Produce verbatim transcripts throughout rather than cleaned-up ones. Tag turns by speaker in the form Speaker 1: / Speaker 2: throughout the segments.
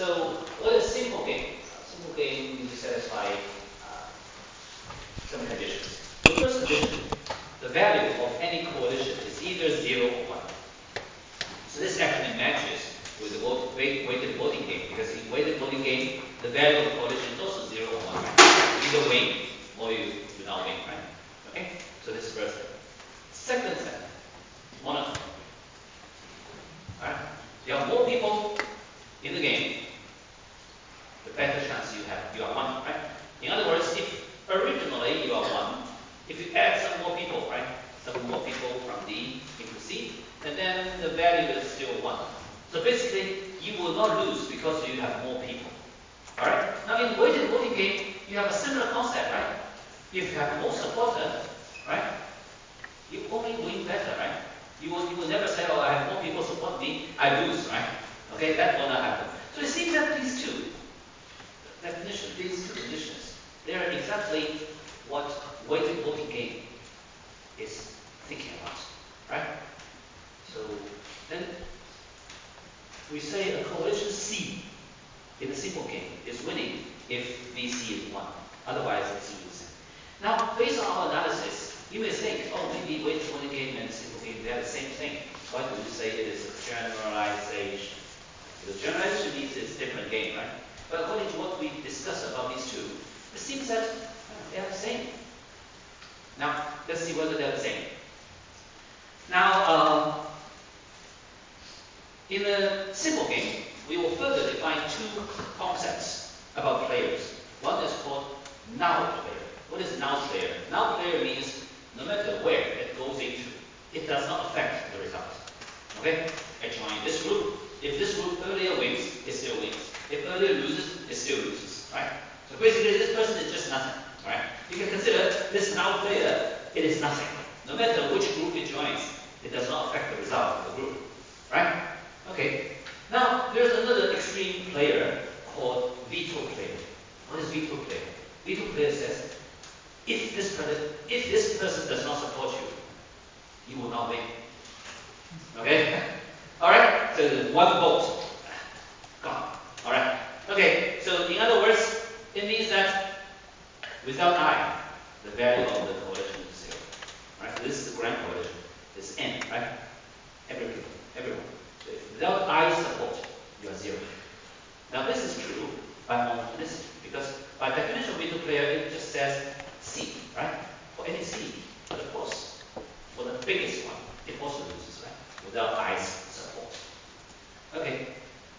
Speaker 1: So what is simple game? A simple game need to satisfy uh, some conditions. The first condition, the value of any coalition is either zero or one. So this actually matches with the vote, weighted voting game, because in weighted voting game, the value of the coalition is also zero or one. You either win or you do not win, right? Okay? So this is first step. Second step, monotone. Alright? You have more people in the game, the better chance you have you are one, right? In other words, if originally you are one, if you add some more people, right? Some more people from D into C, and then the value is still one. So basically, you will not lose because you have more people. Alright? Now in weighted voting game, you have a similar concept, right? If you have more supporters, right? You only win better, right? You will, you will never say, oh, I have more people support me, I lose, right? Okay, that will not happen. So it seems that these two definitions, these two conditions, they are exactly what weighted voting game is thinking about, right? So then we say a coalition C in a simple game is winning if V C is one. Otherwise, it's losing. Now, based on our analysis, you may think, oh, maybe weighted voting game and simple game, they are the same thing. Why do you say it is a generalization? Because generalization means it's a different game, right? But according to what we discussed about these two, it seems that uh, they are the same. Now, let's see whether they're the same. Now, um, in a simple game, we will further define two concepts about players. One is called null player. What is null player? Null player means no matter where it goes into, it does not affect the result. Okay? I join this group. If this group earlier wins, it still wins. If earlier loses, it still loses. Right? So basically, this person is just nothing. Right? You can consider this null player, it is nothing. No matter which group it joins, it does not affect the result of the group. Right? Okay. Now, there's another extreme player called veto player. What is veto player? Veto player says, if this person, if this person does not support you, you will not win. Okay? Alright? So one vote. Gone. Alright? Okay, so in other words, it means that without I, the value of the coalition is zero. Right? So this is the grand coalition. This is N, right? Everyone. Everyone. So if without I support, you are zero. Now this is true by monotonicity, because by definition of veto player, it just says C, right? For any C, but of course, for the biggest one, it also loses, right? Without I's support. Okay.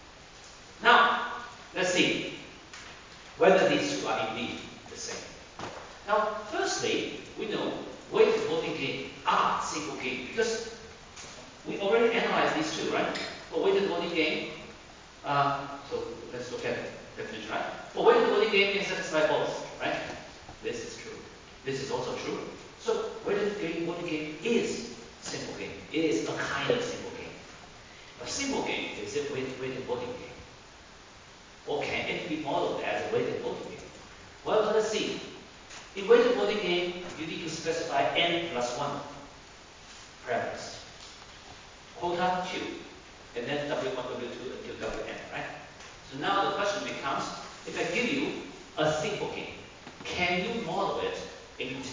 Speaker 1: Now, let's see whether these two are indeed the same. Now, firstly, we know weighted voting game are simple game because we already analyzed these two, right? For weighted voting game, uh, so let's look at the definition, right? For weighted voting game can satisfy both, right? This is true. This is also true. So weighted game, voting game is simple game. It is a kind of simple game. A simple game is a weighted, weighted voting game. Or can it be modeled as a weighted voting game? Well, let's see. In weighted voting game, you need to specify n plus one parameters. Quota Q, and then W one, W two until W n, right? So now the question becomes, if I give you a simple game, can you model it into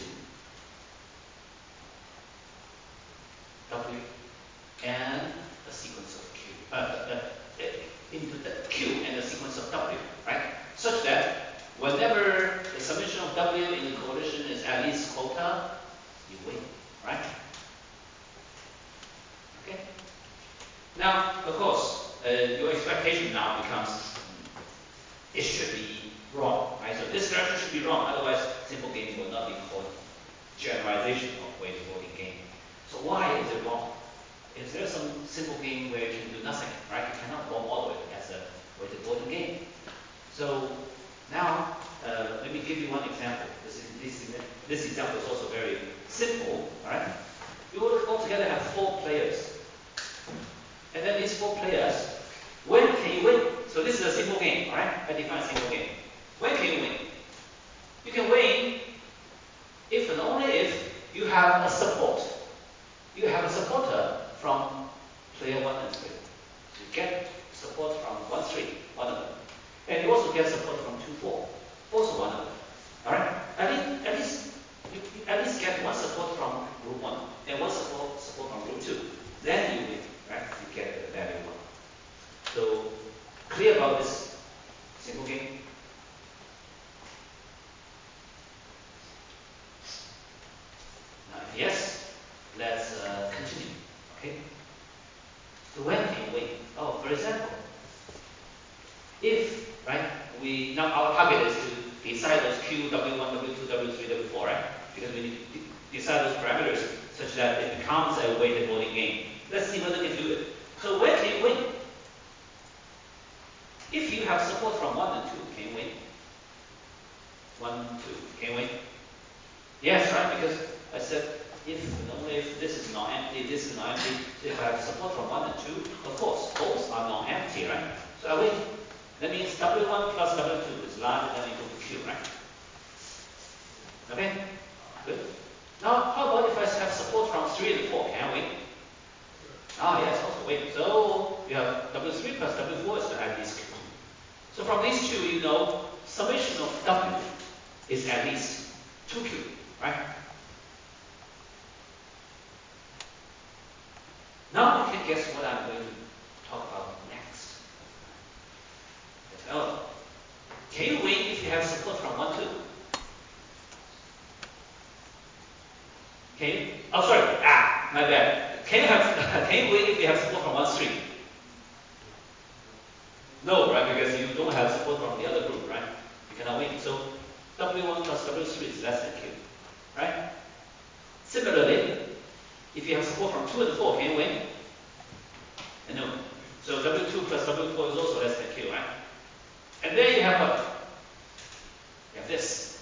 Speaker 1: W and a sequence of Q, uh, uh, uh, into the Q and a sequence of W, right? Such that whenever the summation of W in the coalition is at least quota, you win, right? Okay. Now, of course, uh, your expectation now becomes it should be wrong, right? So this direction should be wrong, otherwise simple game will not be called generalization of weighted voting game. So why is it wrong? Is there some simple game where you can do nothing, right? You cannot model it as a weighted voting game. So now, uh, let me give you one example. This, is, this, this example is also very simple, all right? You will altogether have four players. And then these four players, when can you win? So this is a simple game, all right? I define a simple game. When can you win? You can win if and only if you have a support. You have a supporter from player one and three. So you get support from one, three, one of them. get support from two four. Also one of them. Alright? At least, at least you, you at least get one support from group one and one support support from group two. Then you win, right? You get the value one. So clear about this simple game? Now if yes, let's uh, continue. Okay? So when can you win? Oh, for example, if, right, we, now our target is to decide those Q, W one, W two, W three, W four, right? Because we need to decide those parameters such that it becomes a weighted voting game. Let's see whether we can do it. So where can you win? If you have support from one and two, can you win? One, two, can you win? Yes, right? Because I said if you know if this is non-empty, this is non-empty, so if I have support from one and two, of course, both are non-empty, right? So I win. That means W one plus W two is larger than or equal to Q, right? Okay? Good. Now, how about if I have support from three and four? Can I win? Ah, yes, also win. So you have W three plus W four is at least Q. So from these two, you know, summation of W is at least two Q, right? Now you can guess what I'm going to talk about next. Oh, can you win if you have support from one, two? Can you? Oh, sorry. Ah, my bad. Can you have? Can you win if you have support from one, three? No, right? Because you don't have support from the other group, right? You cannot win. So W one plus W three is less than Q, right? Similarly, if you have support from two and four, can you win? And no. So W two plus W four is also less than Q, right? And then you have what? You have this.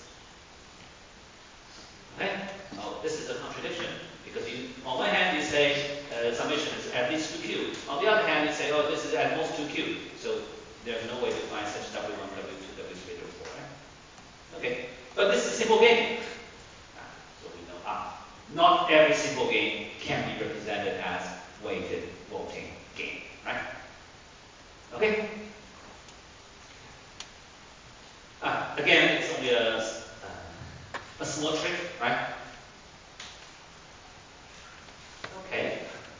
Speaker 1: Okay? Now this is a contradiction because you, on one hand you say uh, summation is at least two Q. On the other hand you say, oh, this is at most two Q. So there's no way to find such W one, W two, W three, W four, right? Okay. But this is a simple game. Ah, so we know ah, not every simple game can be represented as weighted voting game, right? Okay. Ah, again, it's only a, uh, a small trick, right? Okay.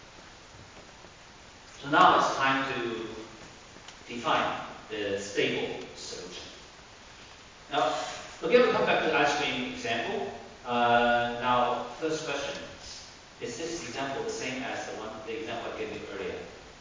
Speaker 1: So now it's time to define the stable solution. Now, again, we come back to the ice cream example. Uh, now, first question. Is this example the same as the one, the example I gave you earlier?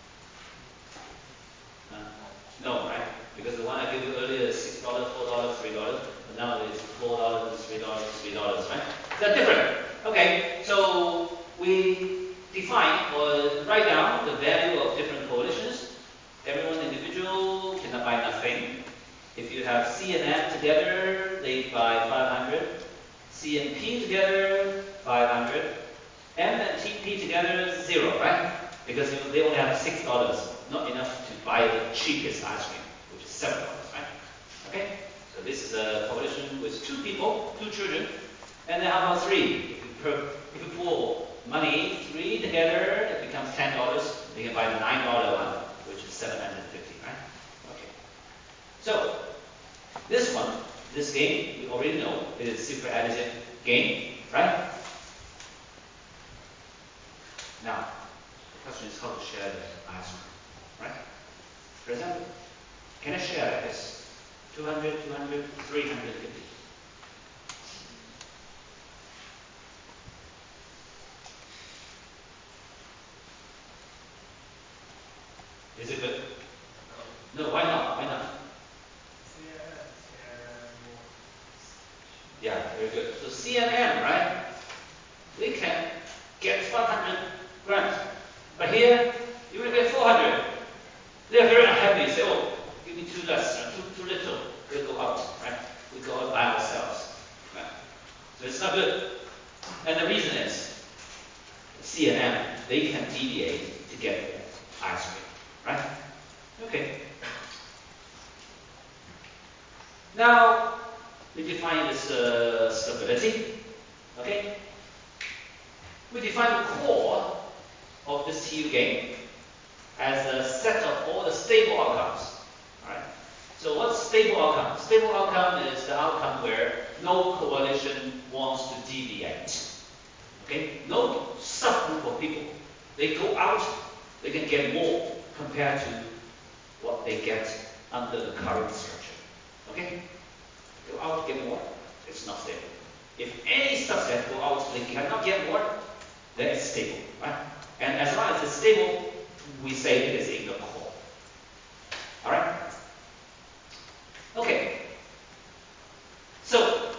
Speaker 1: Uh, no, right? Because the one I gave you earlier is six dollars, four dollars, three dollars, but now it's four dollars, three dollars, three dollars, right? They're different. Okay, so we define or write down the value of different coalitions. Everyone individual cannot buy nothing. If you have C and M together, they buy five hundred. C and P together, five hundred. M and T P together, zero, right? Because they only have six dollars, not enough to buy the cheapest ice cream, which is seven dollars, right? Okay? So this is a coalition with two people, two children, and then how about three? If you, per, if you pool money, three together, it becomes ten dollars. They can buy the nine dollar one, which is seven hundred fifty, right? Okay. So this one, this game, we already know it is a super additive game, right? Now, the question is how to share the ice cream, right? For example, can I share this? two hundred, two hundred, three hundred fifty. Is it good? No, why not? Why not? Yeah, very good. So C and M, right? We can get five hundred grams. But here, you will get four hundred. They are very unhappy. Say, oh, give me too less, you know, too, too little. We'll go out, right? We go out by ourselves. Right? So it's not good. And the reason is, C and M, they can deviate to get ice cream, right? Okay. Now, we define this uh, stability. Okay? We define the core of this T U game as a set of all the stable outcomes. Alright? So what's stable outcome? Stable outcome is the outcome where no coalition wants to deviate. Okay? No subgroup of people. They go out, they can get more compared to what they get under the current structure. Okay? Go out, get more, it's not stable. If any subset go out, they cannot get more, then it's stable, right? And as long as it's stable, we say it is in the core. Alright? Okay. So,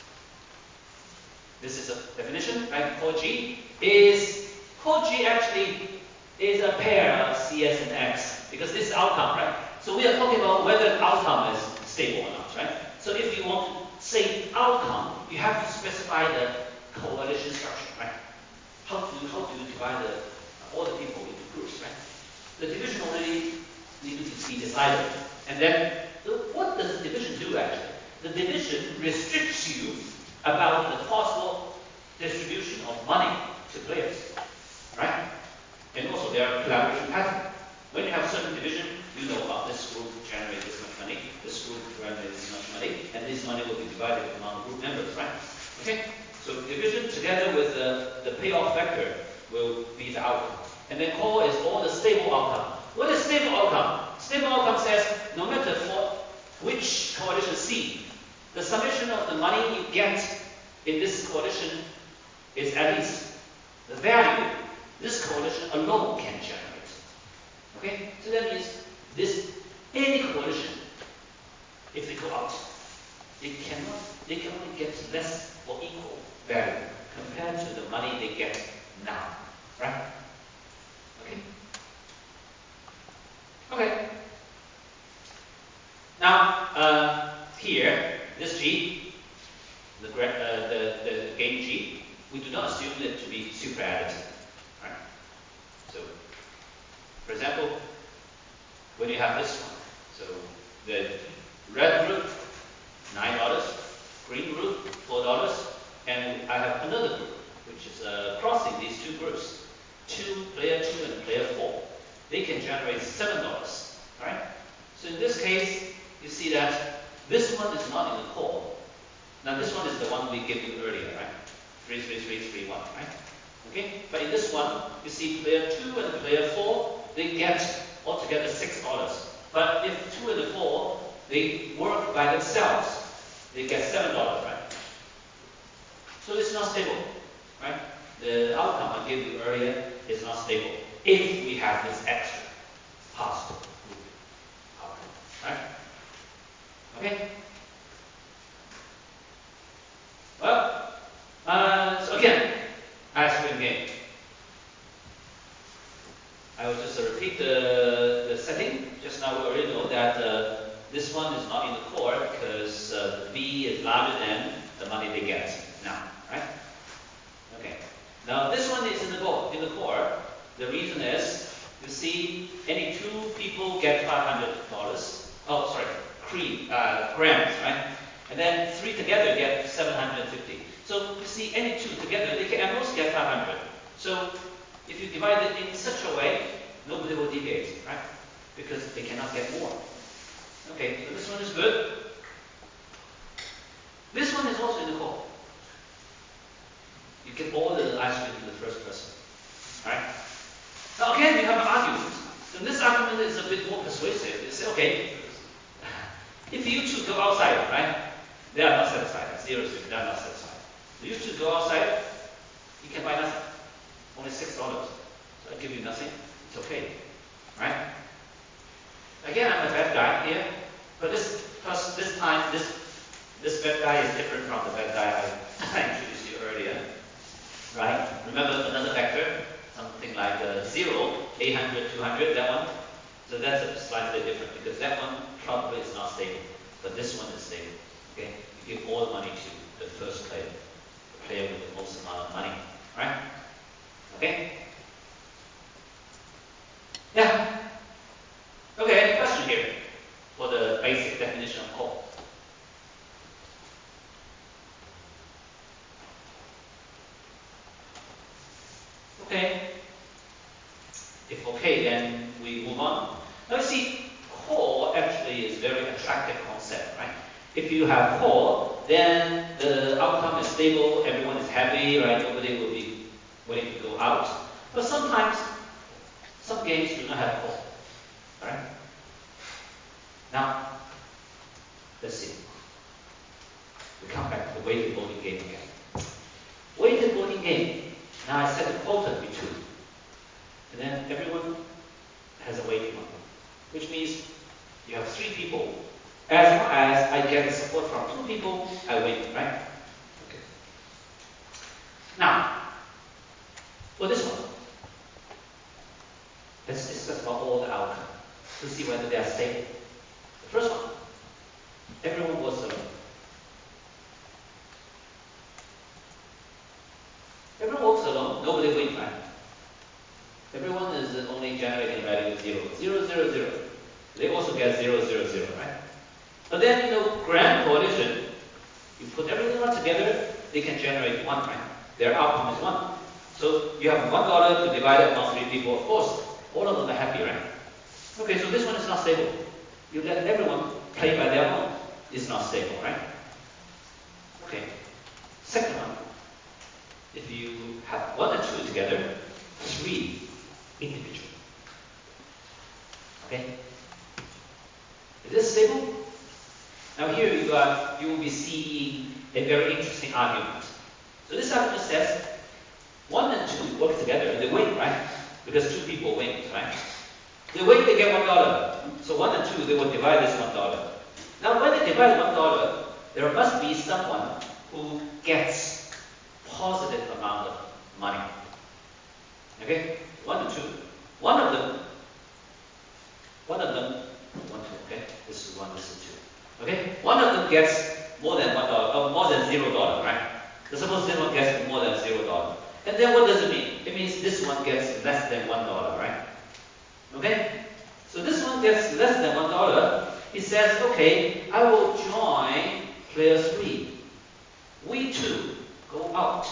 Speaker 1: this is a definition, right? Core G is, core G actually is a pair of C S and X, because this is outcome, right? So we are talking about whether outcome is stable or not, right? So if you want to say outcome, you have to specify the coalition structure, right? How to how do you divide the, all the people into groups, right? The division already needs to be decided. And then, the, what does the division do actually? The division restricts you about the possible distribution of money to players, right? And also there are collaboration patterns. When you have certain division, you know uh, this group generates this much money, this group generates this much money, and this money will be divided among group members, right? Okay? So division together with the, the payoff vector will be the outcome. And then core is all the stable outcome. What is stable outcome? Stable outcome says no matter for which coalition C, the summation of the money you get in this coalition is at least the value this coalition alone can generate. Okay? So that means this any coalition, if they go out, they cannot they can only get less or equal value compared to the money they get now. Right? Okay? Okay. Now uh, here, this G, the, uh, the, the game G, we do not assume it to be super additive. Right? So for example, when you have this one, so the red group, nine dollars, green group, four dollars, and I have another group, which is uh, crossing these two groups, two, player two and player four. They can generate seven dollars, right? So in this case, you see that this one is not in the core. Now this one is the one we gave you earlier, right? three, three, three, three, one, right? Okay? But in this one, you see player two and player four, they get altogether six dollars. But if two and the four, they work by themselves, they get seven dollars, right? So it's not stable, right? The outcome I gave you earlier is not stable if we have this extra possible group outcome, right? Okay? Well, uh, so again, ice cream game. I will just uh, repeat the, the setting. Just now we already know that uh, this one is not in the core because uh, the B is larger than the money they get now, right? Okay. Now this one is in the core. In the core, the reason is you see any two people get five hundred dollars. Oh, sorry, cream, uh, grams, right? And then three together get seven hundred fifty. So you see any two together, they can at most get five hundred. So if you divide it in such a way, nobody will deviate, right? Because they cannot get more. Okay, so this one is good. This one is also in the core. You can order the ice cream to the first person. Right? Now again, you have an argument. So this argument is a bit more persuasive. You say, okay, if you two go outside, right? They are not satisfied. Zero, zero, they are not satisfied. You two go outside, you can buy nothing. Only six dollars. So I give you nothing. It's okay. Right? Again, I'm a bad guy here, but this plus this time this this bad guy is different from the bad guy I, I introduced you earlier. Right? Remember another vector, something like uh, zero, eight hundred, two hundred, that one. So that's a slightly different because that one probably is not stable, but this one is stable. Okay? You give all the money to the first player, the player with the most amount of money. Right? Okay? Yeah. Okay, any question here for the basic definition of core? Okay. If okay, then we move on. Now you see, core actually actually is a very attractive concept, right? If you have four, then the outcome is stable, everyone is happy, right? Nobody will be willing to go out. But sometimes, some games do not have four, right? Now, let's see. We come back to the weighted voting game again. Weighted voting game. Now I set a quota to be two. And then everyone has a weighting on them, which means you have three people. As long as I get support from two people, I win, right? Okay. Now, for this one, let's discuss about all the outcomes to see whether they are stable. The first one, everyone was alone. Everyone walks alone, nobody wins, right? Everyone is only generating value zero, zero, zero, zero. They also get zero, zero, zero, right? But then, you know, grand coalition, you put everything all together, they can generate one, right? Their outcome is one. So you have one dollar to divide it among three people, of course, all of them are happy, right? Okay, so this one is not stable. You let everyone play by their own. It's not stable, right? Okay. Second one, if you have one and two together, three individual. Okay? Is this stable? Now here you are, you will be seeing a very interesting argument. So this argument says one and two work together, they win, right? Because two people win, right? They win, they get one dollar. So one and two, they will divide this one dollar. Now when they divide one dollar, there must be someone who gets positive amount of money. Okay? One and two. One of them, one of them, one, two, okay? This is one, this is two. Okay? One of them gets more than one dollar, or more than zero dollar, right? So suppose this one gets more than zero dollar. And then what does it mean? It means this one gets less than one dollar, right? Okay? So this one gets less than one dollar. It says, okay, I will join player three. We two go out.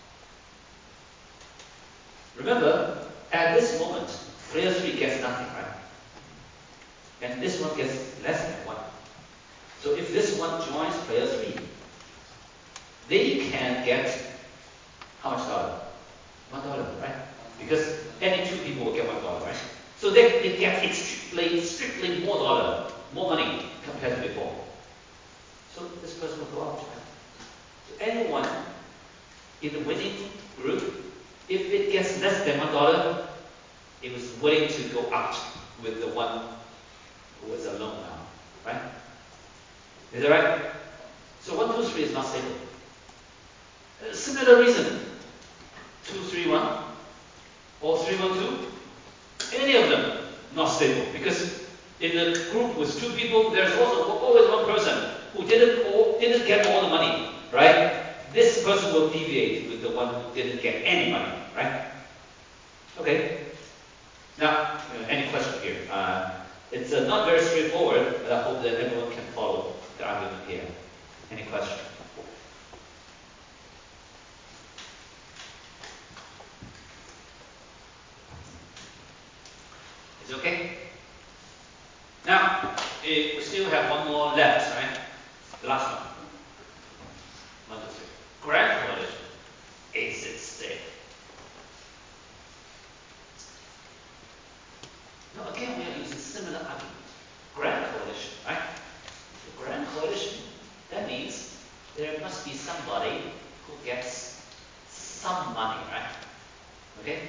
Speaker 1: Remember, at this moment, player three gets nothing, right? And this one gets less than one. So if this one joins player three, they can get how much dollar? One dollar, right? Because any two people will get one dollar, right? So they, they get strictly, strictly more dollar, more money compared to before. So this person will go out, right? So anyone in the winning group, if it gets less than one dollar, it was willing to go out with the one who is alone now, right? Is that right? So one, two, three is not stable. Uh, similar reason. Two, three, one, or three, one, two. Any of them not stable because in the group with two people, there's also always one person who didn't all, didn't get all the money, right? This person will deviate with the one who didn't get any money, right? Okay. Now, you know, any question here? Uh, it's uh, not very straightforward, but I hope that everyone can follow the argument here. Any question? Is it okay? Now, eh, we still have one more left, right? The last one. One, two, three. Grand coalition. Is it stable? Now again, we are using similar argument. Grand coalition, right? The grand coalition, that means there must be somebody who gets some money, right? Okay?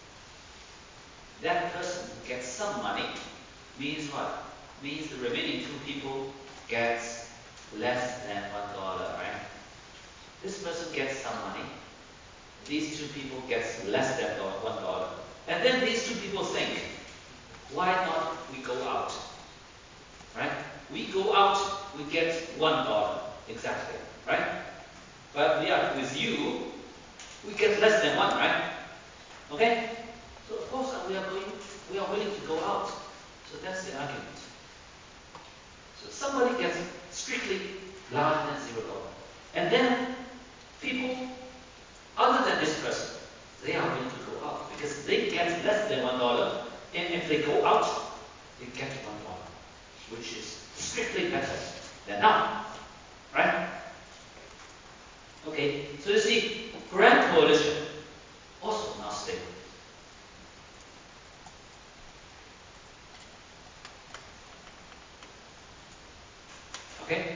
Speaker 1: That person who gets some money means what? Means the remaining two people gets less than one dollar, right? This person gets some money. These two people gets less than one dollar. And then these two people think, why not we go out? Right? We go out, we get one dollar exactly, right? But we are with you, we get less than one, right? Okay? So of course we are going, we are willing to go out. So that's the argument. So somebody gets strictly larger than zero dollar. And then people other than this person, they are willing to go out because they get less than one dollar. And if they go out, they get one dollar. which is strictly better than now, right? Okay, so you see, grand coalition also not stable. Okay?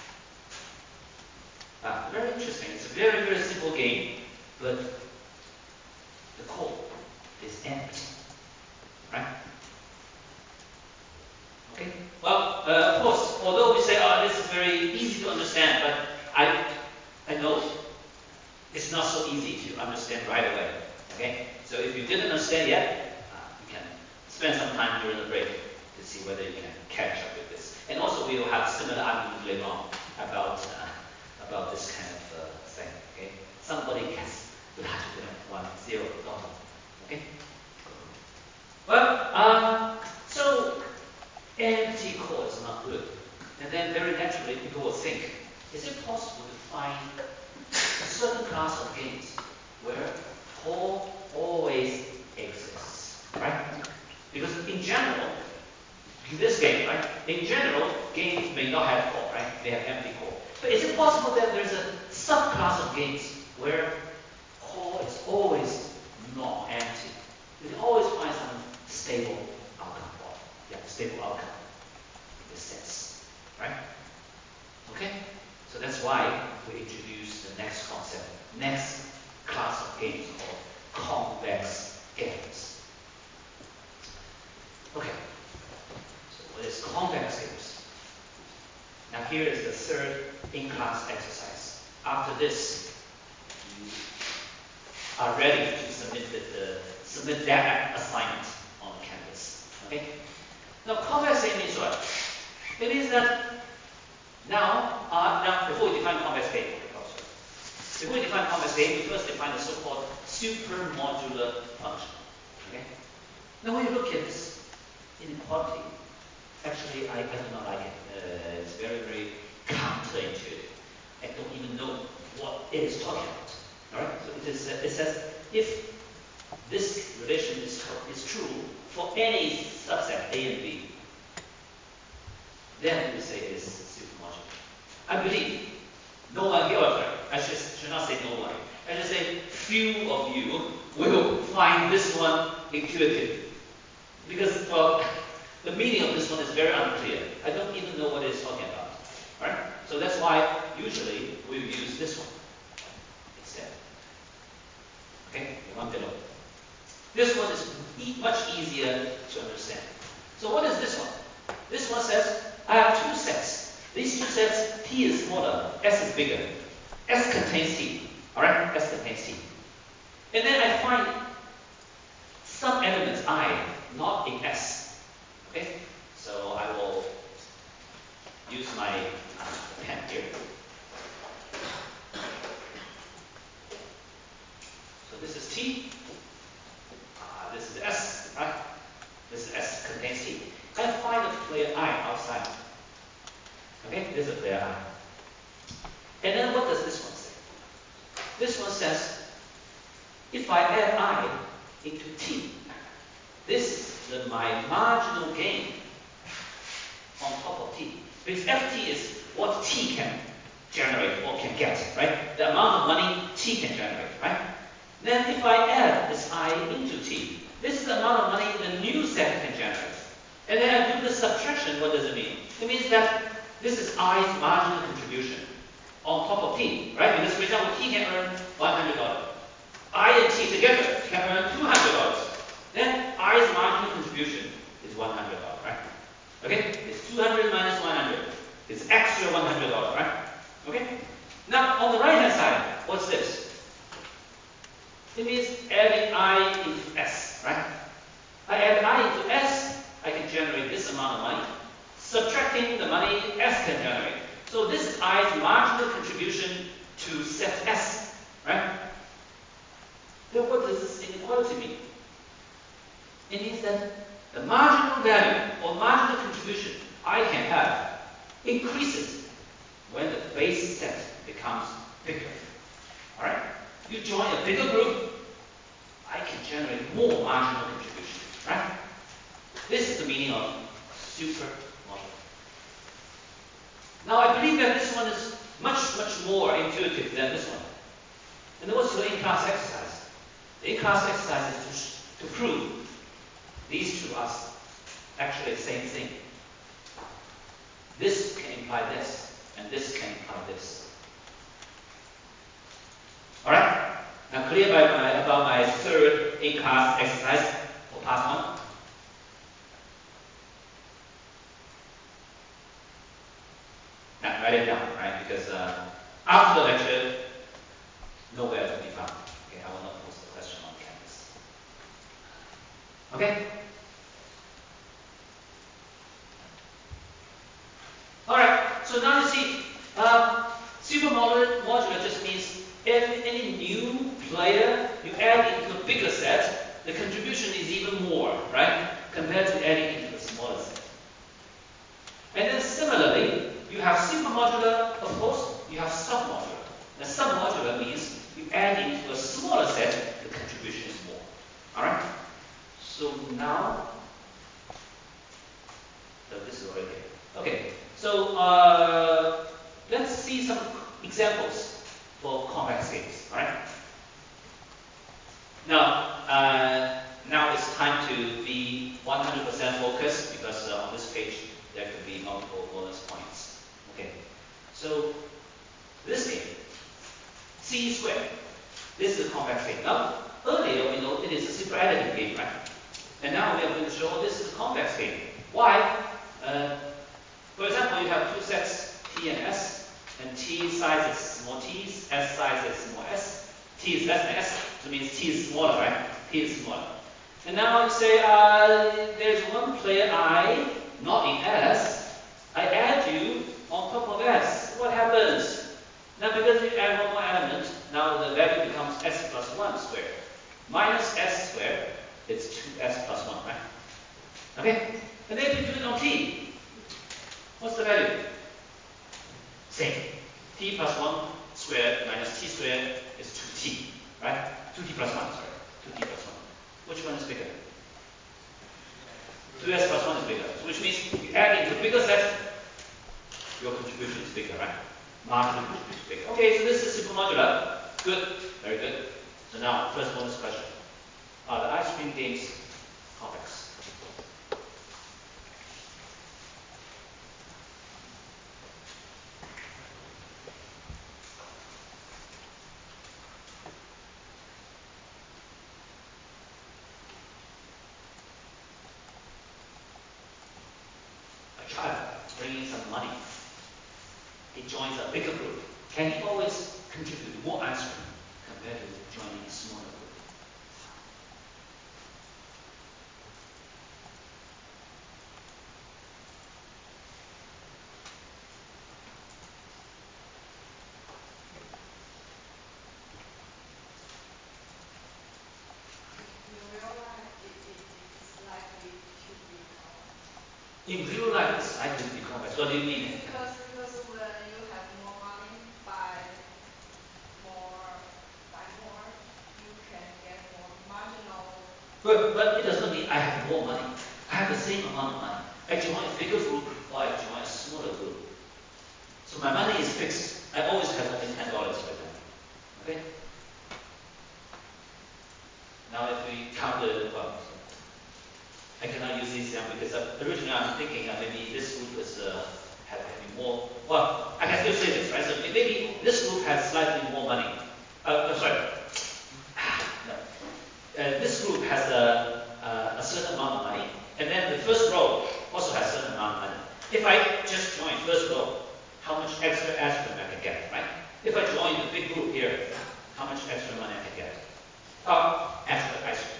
Speaker 1: Ah, very interesting. It's a very, very simple game, but the core is empty, right? Okay? Well, uh, of course, although we say, oh, this is very easy to understand, but I, I know it's not so easy to understand right away. Okay? So if you didn't understand yet, uh, you can spend some time during the break to see whether you can catch up with this. And also, we will have similar argument later on about uh, about this kind of uh, thing. Okay? Somebody guess. We'll have to do one zero bottom. Okay? Well, um, so empty core is not good. And then very naturally people will think, is it possible to find a certain class of games where core always exists, right? Because in general, in this game, right, in general, games may not have core, right? They have empty core. But is it possible that there's a subclass of games where core is always not empty? You can always find some stable outcome, or yeah, stable outcome in this sense, right? Okay? So that's why we introduce the next concept, next class of games called convex games. Okay. So what is convex games? Now here is the third in-class exercise. After this, you are ready to submit the, the submit that assignment on the Canvas. Okay? Now convex game means what? It means that now, uh, now before we define convex game, before we define convex game, we first define the so-called supermodular function. Okay? Now when you look at this inequality, actually I, I do not like it. Uh, it's very, very counterintuitive. I don't even know what it is talking about. Alright? So it, is, uh, it says if this relation is, is true for any subset A and B, then we say it is supermodular. I believe no one here, I should, should not say no one, I should say few of you will find this one intuitive. Because, well, the meaning of this one is very unclear. I don't even know what it is talking about. Right? So that's why usually we use this one instead. Okay? The one below. This one is e much easier to understand. So what is this one? This one says, I have two sets. These two sets, T is smaller, S is bigger. S contains T. Alright? S contains T. And then I find some elements I not in S. Okay? So I will use my uh, pen here. So this is T. Uh, this is S, right? This is S contains T. And find a player I outside. Okay? This is a player I. And then what does this one say? This one says, if I add I into T, this is the, my marginal gain on top of T. Because F T is what T can generate or can get, right? The amount of money T can generate, right? Then if I add this I into T, this is the amount of money the new set can generate. And then I do the subtraction, what does it mean? It means that this is I's marginal contribution on top of T, right? Because for example, T can earn one hundred dollars. I and T together can earn two hundred dollars. Then I's marginal contribution is one hundred dollars, right? Okay? It's two hundred minus one hundred. It's extra one hundred dollars, right? Okay? Now, on the right-hand side, what's this? It means adding I into S, right? I add I into S, I can generate this amount of money. Subtracting the money S can generate. So this is I's marginal contribution to set S, right? Then what does this inequality mean? It means that the marginal value or marginal contribution I can have increases when the base set becomes bigger. Alright? You join a bigger group, I can generate more marginal contribution. Right? This is the meaning of supermodular. Now I believe that this one is much, much more intuitive than this one. And what's the in-class exercise? The in-class exercise is to, to prove these two are actually the same thing. This can imply this, and this can imply this. Alright? Now clear by my, about my third in-class exercise for part one? Now write it down, right? Because uh, after the lecture, nowhere to be found. Okay, I will not post the question on campus. Okay? Alright, so now you see, um, supermodular just means every, any new player you add into a bigger set, the contribution is even more, right? Compared to adding into a smaller set. And then similarly, you have supermodular, of course, you have submodular. The submodular means you add into a smaller set, the contribution is more. Alright? So now, so this is already there. Okay, so uh, let's see some examples for convex games. Alright? Now, uh, now it's time to be one hundred percent focused because uh, on this page there could be multiple bonus points. Okay, so this game, C squared. This is a convex game. Now, earlier we know it is a super additive game, right? And now we are going to show this is a convex game. Why? Uh, for example, you have two sets, T and S, and T size is small t, S size is small s. T is less than S, so it means T is smaller, right? T is smaller. And now you say uh, there's one player I, not in S, I add you on top of S. What happens? Now because you add one more element, now the value becomes S plus one squared. Minus S squared, it's two S plus one, right? Okay? And then you do it on T. What's the value? Same. T plus one squared minus T squared is two T, right? two T plus one, sorry. two T plus one. Which one is bigger? two S plus one is bigger. So which means you add into a bigger set, your contribution is bigger, right? Marginal contribution is bigger. Okay, so this is supermodular. Good. Very good. So now, first bonus question. Are the ice cream games convex? A child bringing some money. He joins a bigger group. Can he always contribute more ice cream compared to joining a smaller group? In real life, it's likely to be convex. What do you mean?
Speaker 2: Because, because when you have more money, buy more, buy more, you can get more marginal.
Speaker 1: But, but it doesn't mean I have more money. I have the same amount of money. I join a bigger group or I join a smaller group. So my money is fixed. I always have only ten dollars for them. Okay? Now if we count the, well, I cannot use this example because uh, originally I'm thinking uh, maybe this group is uh, have having more. Well, I can still say this, right? So maybe this group has slightly more money. Uh, no, sorry. no. Uh, this group has a, a, a certain amount of money, and then the first row also has a certain amount of money. If I just join first row, how much extra ice cream I can get, right? If I join the big group here, how much extra money I can get? Oh, extra ice cream.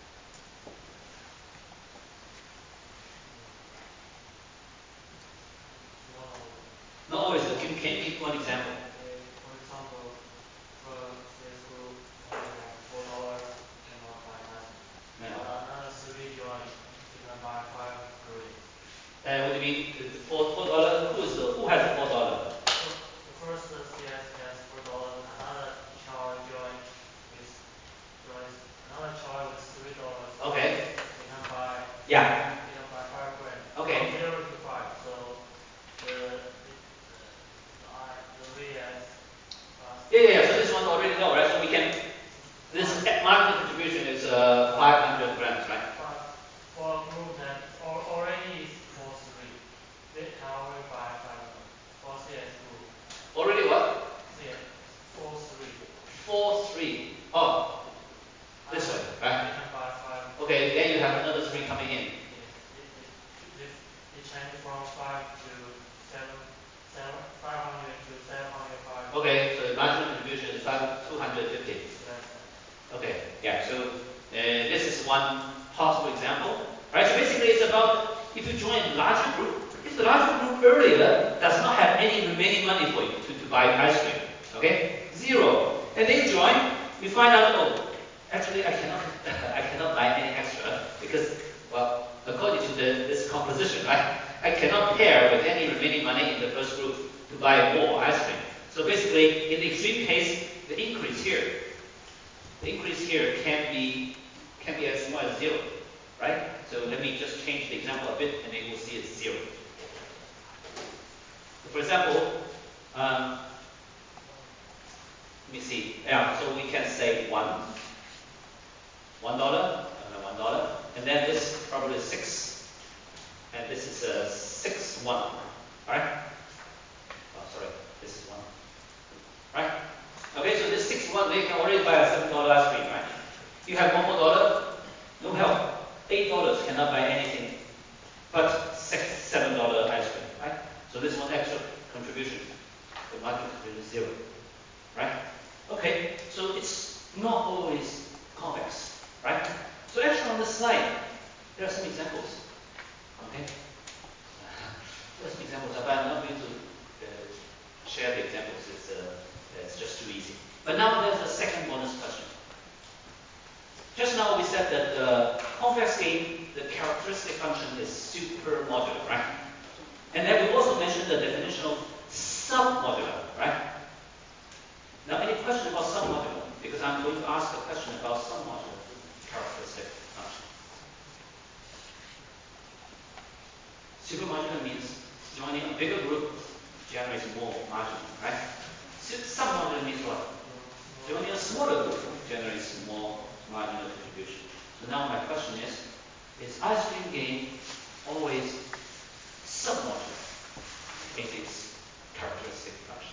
Speaker 1: Not always. Can, can you give one example?
Speaker 3: For example, for C S group, only have four dollars cannot buy nothing.
Speaker 1: Yeah.
Speaker 3: But another three join, you can buy five grades.
Speaker 1: Uh, what do you mean? The four four dollar? Who is the who has the four dollar?
Speaker 3: The first uh, C S has four dollars. Another child join with joins another child with three dollars.
Speaker 1: Okay.
Speaker 3: They can buy.
Speaker 1: Yeah.
Speaker 3: They can buy five grades.
Speaker 1: Okay.
Speaker 3: From zero to five. So the
Speaker 1: four, three. Oh, this way, right?
Speaker 3: You can buy five.
Speaker 1: Okay, then you have another three coming in.
Speaker 3: Yes, it, it, it, it changed from five to seven, seven, five hundred to seven hundred five.
Speaker 1: Okay, so the marginal contribution is five, two hundred fifty.
Speaker 3: Yes.
Speaker 1: Okay, yeah, so uh, this is one possible example. Right, so basically it's about if you join a larger group, if the larger group earlier does not have any remaining money for you to, to buy ice cream, okay, zero. And then you join, you find out, oh, actually I cannot, I cannot buy any extra because, well, according to the, this composition, right, I cannot pair with any remaining money in the first group to buy more ice cream. So basically, in the extreme case, the increase here, the increase here can be can be as small as zero, right? So let me just change the example a bit, and then we'll see it's zero. So for example, um, let me see. Yeah, so we can say one, one dollar, uh, one dollar, and then this probably is six, and this is a uh, six one, all right? Oh, sorry, this is one, right? Okay, so this six one, they can already buy a seven dollar ice cream, right? You have one more dollar, no help. Eight dollars cannot buy anything but six, seven dollar ice cream, right? So this one extra contribution, the market contribution is zero, right? Okay, so it's not always convex, right? So actually on this slide, there are some examples, okay? There are some examples, but I'm not going to uh, share the examples. It's uh, it's just too easy. But now there's a second bonus question. Just now we said that the convex game, the characteristic function is supermodular, right? And then we also mentioned the definition of submodular, right? Now any question about submodular? Because I'm going to ask a question about submodular characteristic function. Supermodular means joining a bigger group generates more margin, right? Submodular means what? Joining a smaller group generates more marginal contribution. So now my question is, is ice cream game always submodular in its characteristic function?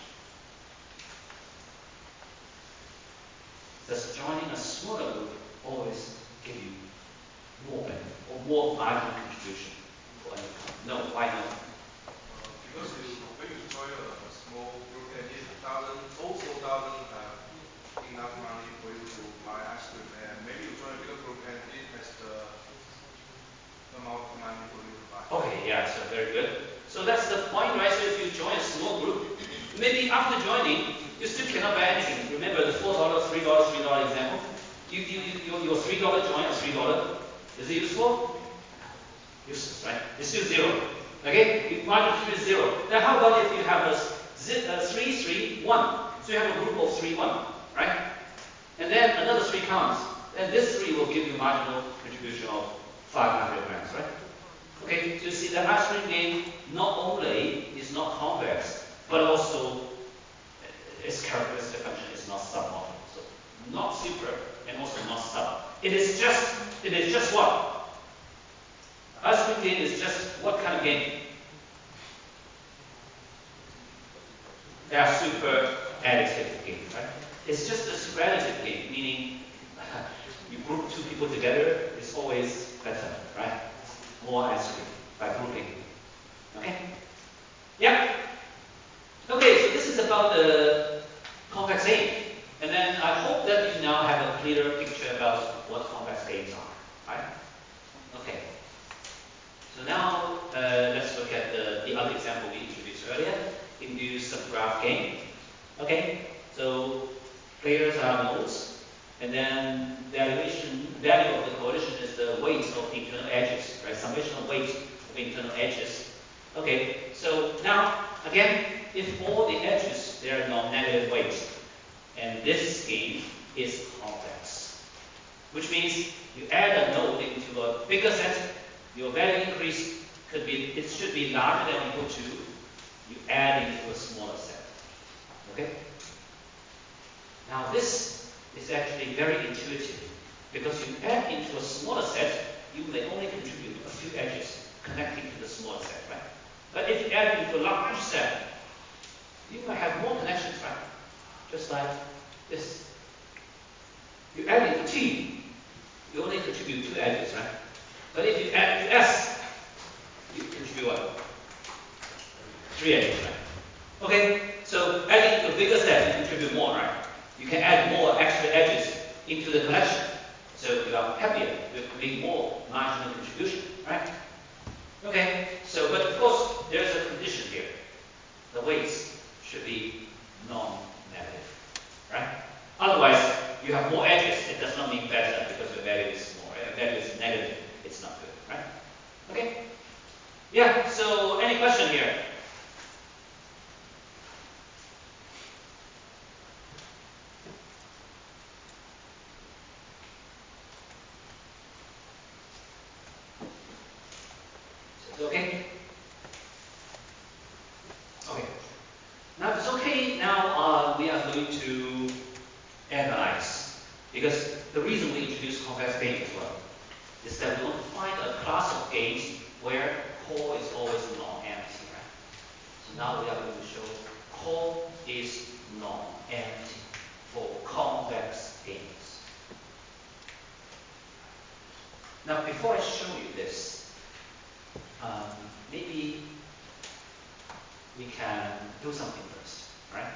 Speaker 1: Does joining a smaller group always give you more benefit or more marginal contribution for an income? No, why not?
Speaker 4: Uh, because you, when you join a, a small group and it doesn't also doesn't have enough money for you to buy ice cream, and maybe you join a bigger group and it has the amount of money for you to buy.
Speaker 1: Okay, yeah, so very good. So that's the point, right? So if you join a small group, maybe after joining, you still cannot buy anything. Remember the four dollar, three dollar, three dollar example? You, you, you, your, your three dollar join a three dollar. Is it useful? Useless, right? It's still zero. Okay? Margin is zero. Now how about if you have a, a three, three, one? So you have a group of three, one, right? And then another three comes. And this three will give you marginal contribution of five hundred grams, right? Okay, so you see the ice cream game not only is not convex, but also its characteristic function is not submodular. So not super and also not sub. It is just, it is just what? Ice cream game is just what kind of game? They are super additive game, right? It's just a super additive game, meaning you group two people together, it's always better, right? More ice cream by grouping. Okay? Yeah. Okay, so this is about the convex game. And then I hope that you now have a clearer picture about what convex games are. Right? Okay. So now uh, let's look at the, the other example we introduced earlier, induced subgraph game. Okay, so players are nodes, and then the valuation value of the coalition is the weight of the internal edges, right? Summation of weight of internal edges. Okay, so now again, if all the edges they are non-negative weights, and this game is convex, which means you add a node into a bigger set, your value increase could be, it should be larger than or equal to, you add into a smaller set. Okay? Now this is actually very intuitive, because you add into a smaller set, you may only contribute a few edges connecting to the smaller set, right? But if you add into a large set, you might have more connections, right? Just like this. You add it to T, you only contribute two edges, right? But if you add to S, you contribute what? Three edges, right? Okay, so adding to a bigger set, you contribute more, right? You can add more extra edges into the collection. So you are happier, you make more marginal contribution, right? Okay, so but of course there's a condition here. The weights should be non-negative, right? Otherwise, you have more edges. It does not mean better because the value is more. If the value is negative, it's not good, right? Okay? Yeah, so any question here? Is it okay? Okay. Now if it's okay, now uh, we are going to analyze. Because the reason we introduce convex games as well is that we want to find a class of games where core is always non-empty, right? So now we are going to show core is non-empty for convex games. Now before I show you this, um, maybe we can do something first, right?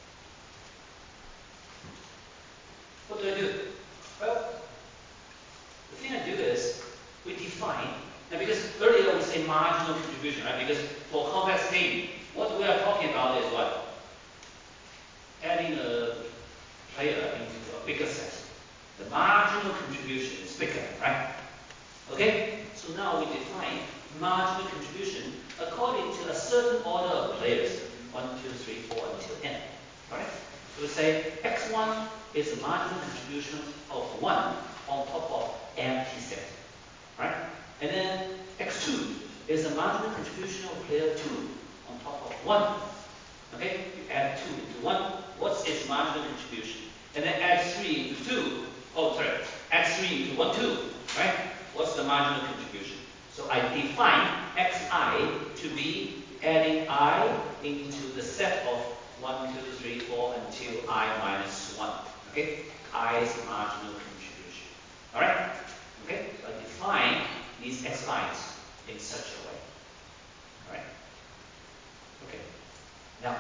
Speaker 1: What do I do? Well, the thing I do is we define, now because earlier we say marginal contribution, right? Because for complex game, what we are talking about is what? Adding a player into a bigger set. The marginal contribution is bigger, right? Okay? So now we define marginal contribution according to a certain order of players. one, two, three, four until n. Right? So we say x one is a marginal contribution of one on top of empty set. Right? And then x two is a marginal contribution of player two on top of one. Okay? You add two into one. What's its marginal contribution? And then add three into two. Oh, sorry. Add three into one, two. Right? What's the marginal contribution? So I define xi to be adding I into the set of one, two, three, four until I minus one. Okay? I's marginal contribution. Alright? Okay? So I define these xi's in such a way. Alright? Okay. Now,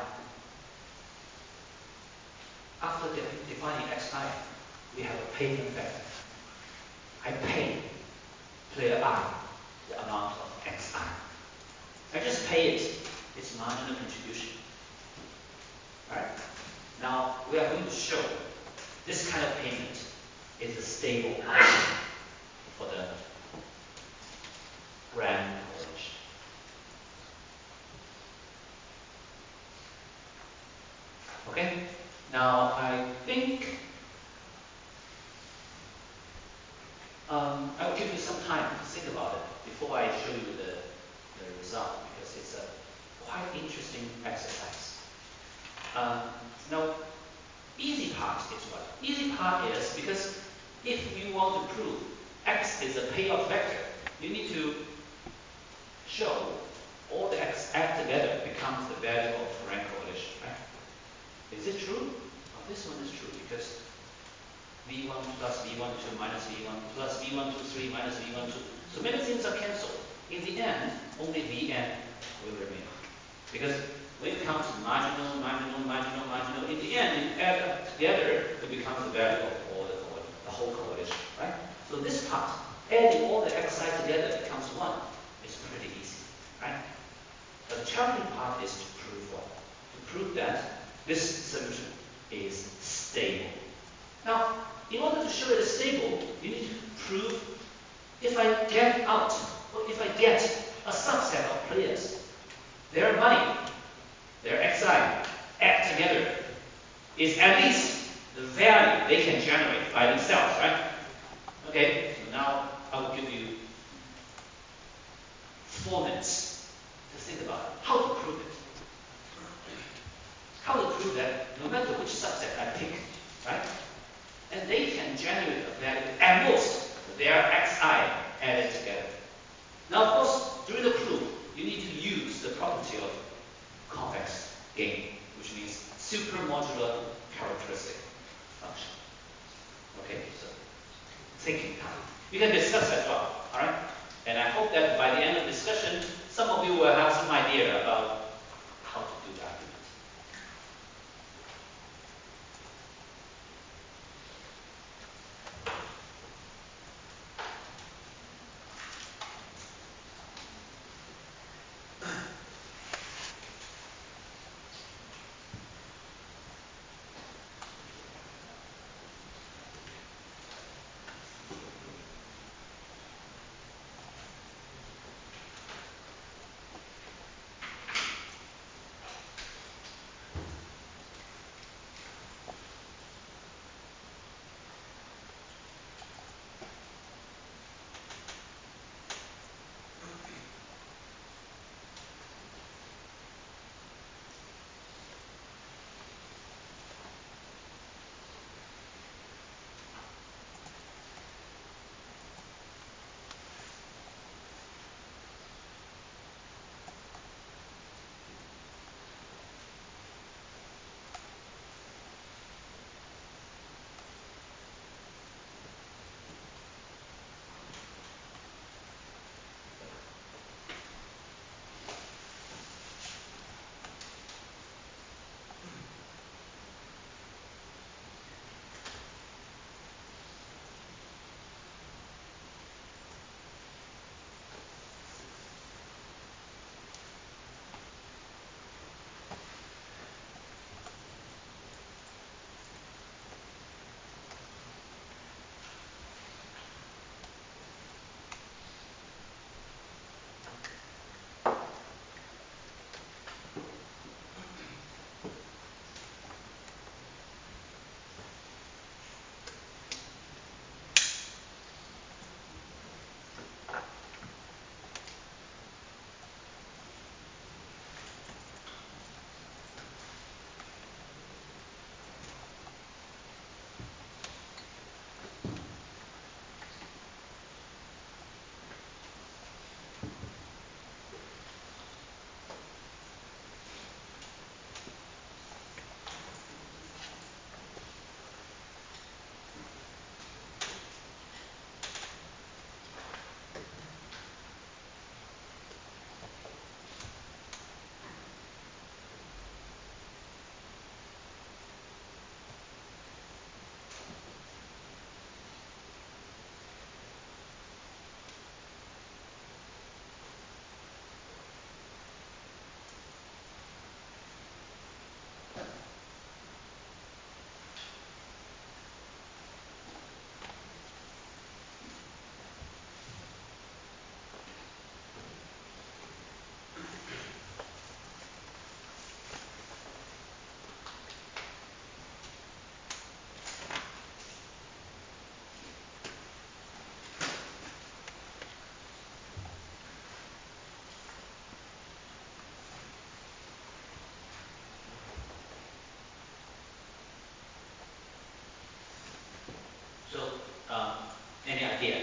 Speaker 1: after de defining xi, we have a payment factor. I pay player I the amount of xi. I just pay it its marginal contribution. Alright? Now we are going to show this kind of payment is a stable option for the grand correlation. Okay? Now I think um, I will give you some time to think about it before I show you the, the result, because it's a quite interesting exercise. Um, now, easy part is what? Easy part is because if you want to prove x is a payoff vector, you need to show all the x add together becomes the value of rank correlation, right? Is it true? Oh, this one is true because v one plus v one two minus v one plus v one two three minus v one two. So many things are cancelled. In the end, only vn will remain. Because when it comes to marginal, marginal, marginal, marginal, in the end, you add up together, it becomes the value of all the, the whole correlation, right? So this part, adding all the xi together becomes one. It's pretty easy, right? But the challenging part is to prove what? To prove that this solution is stable. Now, in order to show it is stable, you need to prove if I get out, or if I get a subset of players, their money, their xi, add together, is at least the value they can generate by themselves, right? Okay, so now I will give you four minutes to think about it. How to prove it. How to prove that no matter which subset I pick, right? And they can generate a value at most their xi added together. Now, of course, during the proof, you need to use the property of convex game, which means supermodular characteristic function. Okay, so thinking time. You can discuss as well, all right? And I hope that by the end of the discussion, some of you will have some idea about how to do the argument. So, um, any idea?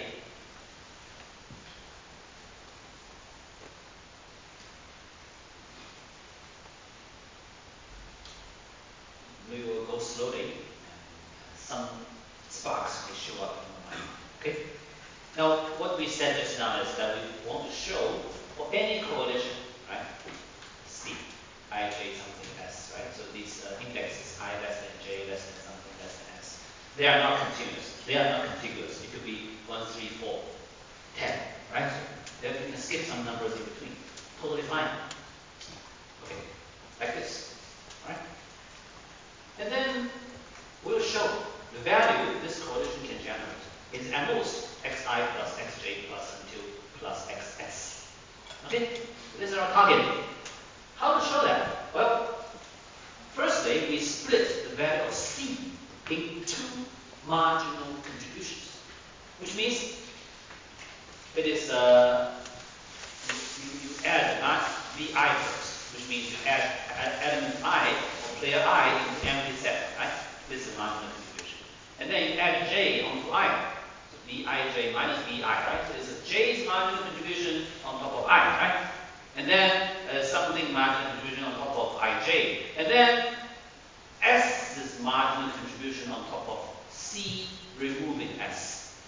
Speaker 1: We will go slowly, and some sparks may show up in your mind. Okay? Now, what we said just now is that we want to show for any correlation, right? C, I, J, something S, right? So these uh, indexes, I less than J less than something less than S, they are not continuous. They are not contiguous. It could be one, three, four, ten, right? So then we can skip some numbers in between. Totally fine. Okay, like this, right? And then we'll show the value this correlation can generate is at most xi plus xj plus until plus xs. Okay, this is our target. How to show that? Well, firstly, we split the value of c in two marginal contributions, which means it is uh, you, you add not vi first, which means you add, add element I or player I into empty set, right? This is a marginal contribution. And then you add j onto I. So vij minus vi, right? So it's a j's marginal contribution on top of I, right? And then uh, something marginal contribution on top of ij. And then s's marginal contribution on top of c removing s.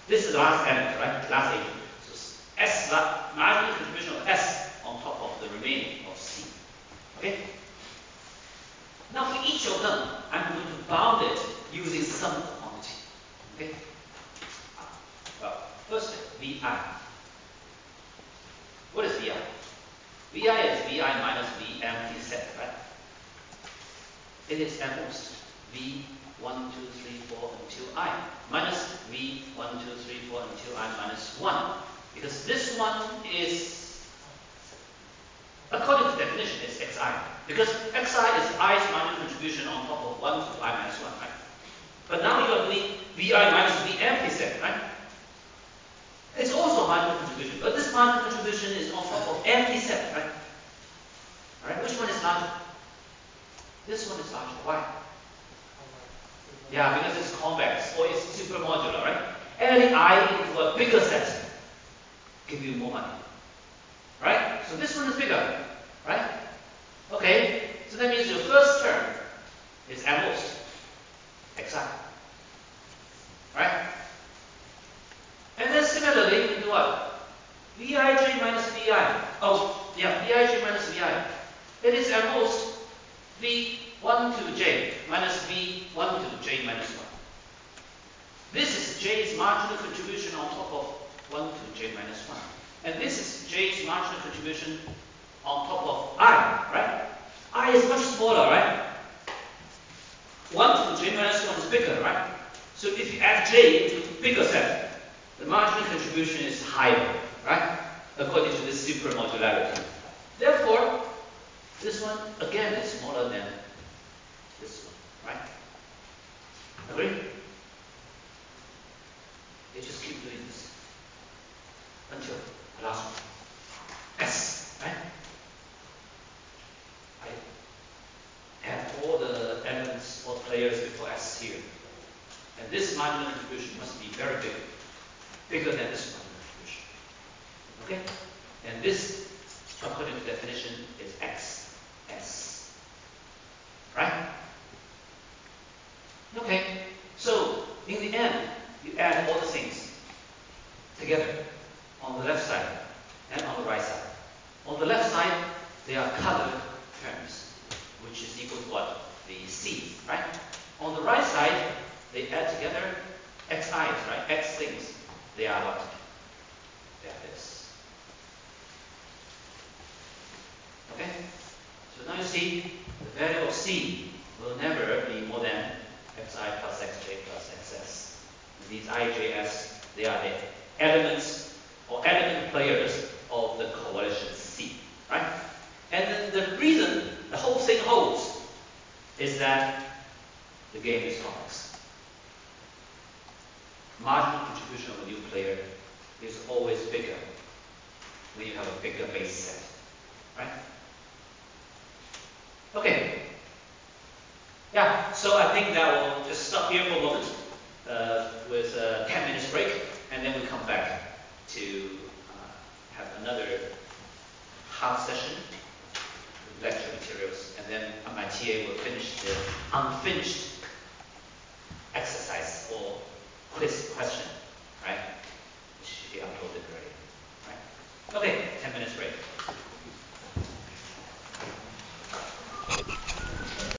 Speaker 1: This is the last element, right? Last agent. So S, marginal contribution of S on top of the remaining of C. Okay? Now for each of them, I'm going to bound it using some quantity. Okay? Well, first, V I. What is V I? V I is V I minus V empty set, right? It is at most V one, two, three, four until I minus V one, two, three, four until I minus one. Because this one is, according to definition, is Xi. Because Xi is I's marginal contribution on top of one to I minus one, right? But now you are doing Vi minus V empty set, right? It's also a marginal contribution, but this marginal contribution is on top of empty set, right? Alright, which one is larger? This one is larger. Why? Yeah, because it's convex or it's supermodular, right? Adding I into a bigger set give you more money. Right? So this one is bigger. Right? Okay, so that means your first term is at most Xi. Right? And then similarly, you can do what? Vij minus Vi. Oh, yeah, Vij minus Vi. It is at most V one to J minus V one to J minus one. This is J's marginal contribution on top of one to J minus one. And this is J's marginal contribution on top of I, right? I is much smaller, right? one to J minus one is bigger, right? So if you add J into bigger set, the marginal contribution is higher, right? According to this supermodularity. Therefore, this one again is smaller than this one, right? Agree? You just keep doing this until the last one. S, right? I add all the elements or players before S here. And this marginal contribution must be very big, bigger than this marginal contribution. Okay? And this, according to definition, is X, S. Right? Okay, so in the end, you add all the things together on the left side and on the right side. On the left side, they are colored terms, which is equal to what? The C, right? On the right side, they add together Xi's, right? X things. They are what? They are this. Okay? So now you see, the value of C will never be more than Xi plus Xj plus Xs. And these Ijs, they are the elements or element players of the coalition C, right? And then the reason the whole thing holds is that the game is complex. Marginal contribution of a new player is always bigger when you have a bigger base set, right? Okay. Yeah, so I think that will just stop here for a moment uh, with a ten minutes break, and then we come back to uh, have another half session with lecture materials, and then my T A will finish the unfinished